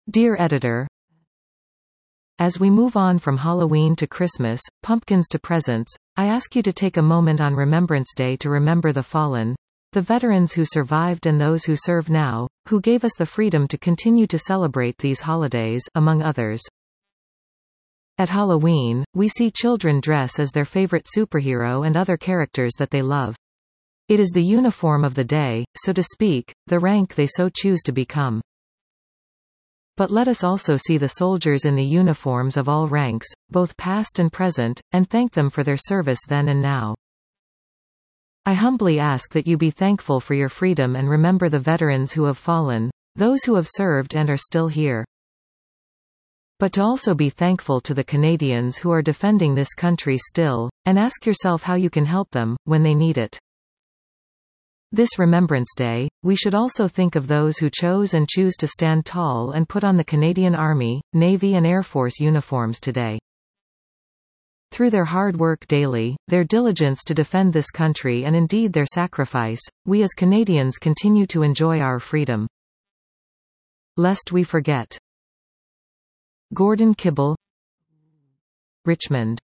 Dear Editor, as we move on from Halloween to Christmas, pumpkins to presents, I ask you to take a moment on Remembrance Day to remember the fallen, the veterans who survived and those who serve now, who gave us the freedom to continue to celebrate these holidays, among others. At Halloween, we see children dress as their favorite superhero and other characters that they love. It is the uniform of the day, so to speak, the rank they so choose to become. But let us also see the soldiers in the uniforms of all ranks, both past and present, and thank them for their service then and now. I humbly ask that you be thankful for your freedom and remember the veterans who have fallen, those who have served and are still here. But to also be thankful to the Canadians who are defending this country still, and ask yourself how you can help them, when they need it. This Remembrance Day, we should also think of those who chose and choose to stand tall and put on the Canadian Army, Navy and Air Force uniforms today. Through their hard work daily, their diligence to defend this country and indeed their sacrifice, we as Canadians continue to enjoy our freedom. Lest we forget. Gordon Kibble, Richmond.